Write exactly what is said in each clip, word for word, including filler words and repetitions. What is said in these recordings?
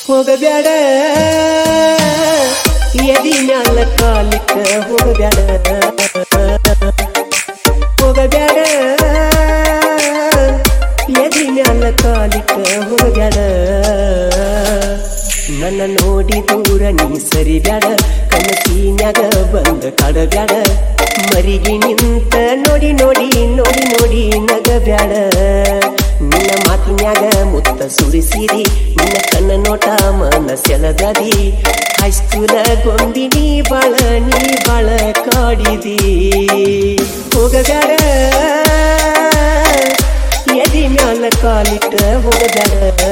ಹೋಗಬ್ಯಾಡ ಎದಿ ಮ್ಯಾಲ ಕಾಲಿಟ್ಟ ಹೋಗಬ್ಯಾಡ ಹೋಗಬ್ಯಾಡ ಎದಿ ಮ್ಯಾಲ ಕಾಲಿಟ್ಟ ಹೋಗಬ್ಯಾಡ ನನ್ನ ನೋಡಿ ದೂರ ನೀ ಸರಿಬ್ಯಾಡ ಕನಸಿನ್ಯಾಗ ಬಂದ ಕಾಡಬ್ಯಾಡ ಮರಿಗಿ ನಿಂತ ನೋಡಿ ನೋಡಿ ನೋಡಿ ನೋಡಿ ನಗಬ್ಯಾಡ ನಿನ್ನ ಮಾತಿನ್ಯಾಗ ಮುತ್ತ ಸುರಿಸಿರಿ ನಿನ್ನ ಕಣ್ಣ ನೋಟ ಮನ ಸೆಳೆದದಿ ಹೈಸ್ಕೂಲ ಗೊಂಬಿನಿ ಬಾಳ ನೀ ಬಾಳ ಕಾಡಿದಿ ಹೋಗಬ್ಯಾಡ ಎದಿ ಮ್ಯಾಲ ಕಾಲಿಟ್ಟ ಹೋಗಬ್ಯಾಡ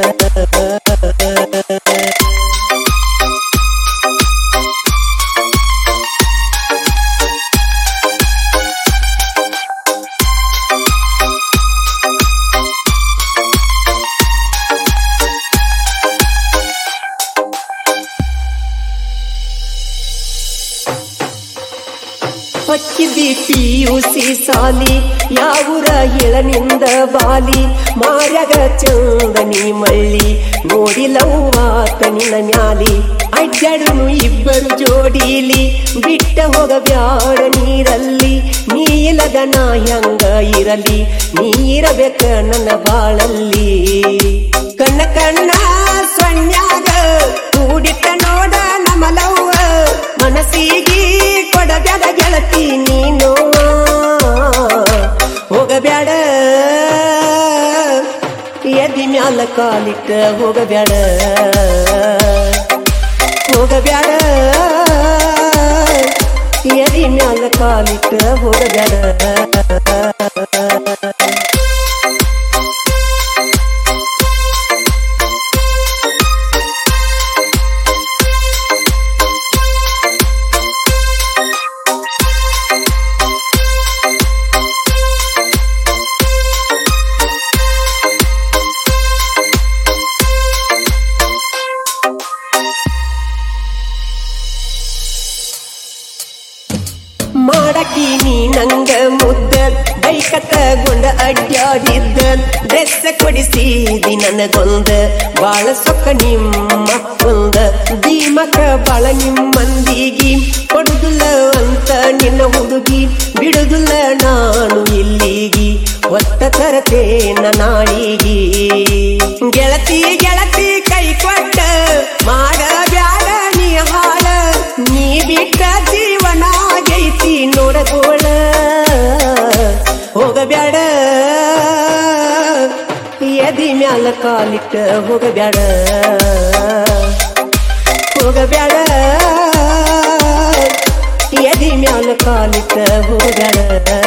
ಹಚ್ಚಿದಿ ಪಿಯುಸಿ ಸಾಲಿ ಯಾವೂರ ಎಳನಿಂದ ಬಾಲಿ ಮಾರ್ಯಾಗ ಚಂದನಿ ಮಳ್ಳಿ ನೋಡಿಲವ್ವಾತ ನಿನ್ನ ಮ್ಯಾಲಿ ಅಡ್ಡಾಡುನು ಇಬ್ಬರು ಜೋಡಿಲಿ ಬಿಟ್ಟ ಹೋಗಬ್ಯಾಡ ನೀರಲ್ಲಿ ನೀ ಇಲ್ಲದ ನಾ ಹೆಂಗ ಇರಲಿ ನೀ ಇರಬೇಕ ನನ್ನ ಬಾಳಲ್ಲಿ ಕಣ್ಣ ಕಣ್ಣ ಸೊನ್ಯಾಗ ಕೂಡಿಟ್ಟ ನೋಡ ನಮಲವ್ವ ಮನಸ್ಸಿಗೆ ಕೊಡಬ್ಯಾಡ ಗೆಳತಿ ನೀನು ಹೋಗಬ್ಯಾಡ ಎದಿ ಮ್ಯಾಲ ಕಾಲಿಟ್ಟ ಹೋಗಬ್ಯಾಡ ಹೋಗಬ್ಯಾಡ ಎದಿ ಮ್ಯಾಲ ಕಾಲಿಟ್ಟ ಹೋಗಬ್ಯಾಡ ಮಾಡಕಿ ನೀ ನಂಗ ಮುದ್ದ ಬೈಕತ್ತಗೊಂಡ ಅಡ್ಡಾಡಿದ್ದ ಡ್ರೆಸ್ ಕೊಡಿಸಿದಿ ನನಗೊಂದ ಬಾಳ ಸೊಕ್ಕ ನಿಮ್ಮಕ್ಕೊಂದ ಭೀಮಕ ಬಾಳ ನಿಮ್ಮಂದಿಗಿ ಕೊಡುದಿಲ್ಲ ಅಂತ ನಿನ್ನ ಹುಡುಗಿ ಬಿಡುದಿಲ್ಲ ನಾನು ಇಲ್ಲಿಗಿ ಒತ್ತ ತರತೇನ ನಾಳಿಗಿ ಗೆಳತಿ ಗೆಳತಿ ಕೈ ಕೊಟ್ಟ ಮಾಡಬ್ಯಾಡ ನೀ ಹಾಳ ನೀ ಬಿಟ್ಟ ಜೀವನ ಆಗೈತಿ ನೋಡಗೋಳ ಹೋಗಬ್ಯಾಡ ಎದಿ ಮ್ಯಾಲ ಕಾಲಿಟ್ಟ ಹೋಗಬ್ಯಾಡ ಹೋಗಬ್ಯಾಡ ಎದಿ ಮ್ಯಾಲ ಕಾಲಿಟ್ಟ ಹೋಗಬ್ಯಾಡ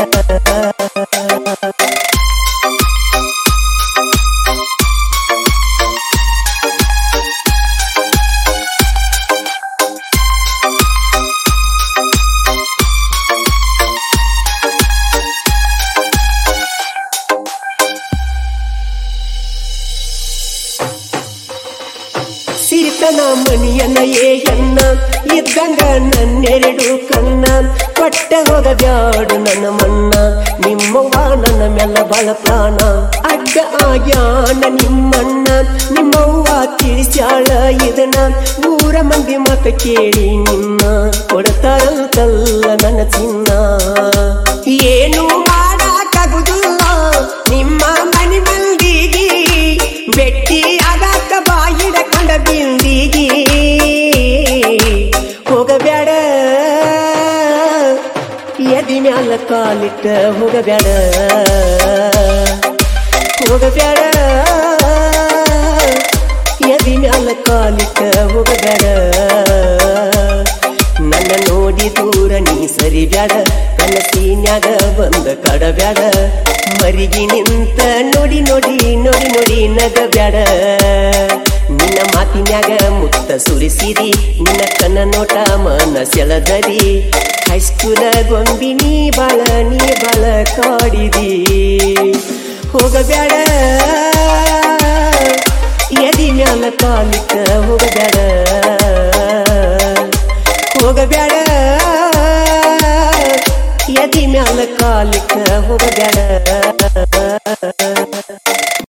ಸಿರಿತನ ಮಣಿಯನ್ನ ಏಯನ್ನ ಇದ್ದಂಗ ನನ್ನೆರಡು ಕಣ್ಣ ಕೊಟ್ಟ ಹೋಗಬ್ಯಾಡು ನನ್ನ ಮನ್ನ ನಿಮ್ಮವ್ವ ನನ್ನ ಮೆಲ್ಲ ಬಾಳ ಪ್ರಾಣ ಅಡ್ಡ ಆಗ್ಯಾನ ನಿಮ್ಮಣ್ಣ ನಿಮ್ಮವ್ವ ತಿಳಿಸ್ಯಾಳ ಇದನ್ನ ಊರ ಮಂದಿ ಮಾತ ಕೇಳಿ ನಿನ್ನ ಕೊಡ್ತಾರಂತಲ್ಲ ನನ್ನ ಚಿನ್ನ ಏನು ಮಾಡಕ್ಕಾಗುದಿಲ್ಲ ನಿಮ್ಮ ಮನೆ ಮಂದಿಗಿ ಬೆಟ್ಟಿ ಆಗಾಕ ಬಾಯಿಡಕೊಂಡ ಬಿಂದಿಗಿ ಹೋಗಬ್ಯಾಡ ಎದಿ ಮ್ಯಾಲ ಕಾಲಿಟ್ಟ ಹೋಗಬ್ಯಾಡ ಹೋಗಬ್ಯಾಡ ಎದಿ ಮ್ಯಾಲ ಕಾಲಿಟ್ಟ ಹೋಗಬ್ಯಾಡ ನನ್ನ ನೋಡಿ ದೂರ ನೀ ಸರಿಬ್ಯಾಡ ಕನಸಿನ್ಯಾಗ ಬಂದ ಕಾಡಬ್ಯಾಡ ಮರಿಗಿ ನಿಂತ ನೋಡಿ ನೋಡಿ ನೋಡಿ ನೋಡಿ ನಗಬ್ಯಾಡ ನಿನ್ನ ಮಾತಿನ್ಯಾಗ ಮುತ್ತ ಸುರಿಸಿರಿ ನಿನ್ನ ಕಣ್ಣ ನೋಟ ಮನ ಸೆಳೆದದಿ ಹೈಸ್ಕೂಲ ಗೊಂಬಿನಿ ಬಾಳ ನೀ ಬಾಳ ಕಾಡಿದಿ ಹೋಗಬ್ಯಾಡ ಎದಿ ಮ್ಯಾಲ ಕಾಲಿಟ್ಟ ಹೋಗಬ್ಯಾಡ ಹೋಗಬ್ಯಾಡ ಎದಿ ಮ್ಯಾಲ ಕಾಲಿಟ್ಟ ಹೋಗಬ್ಯಾಡ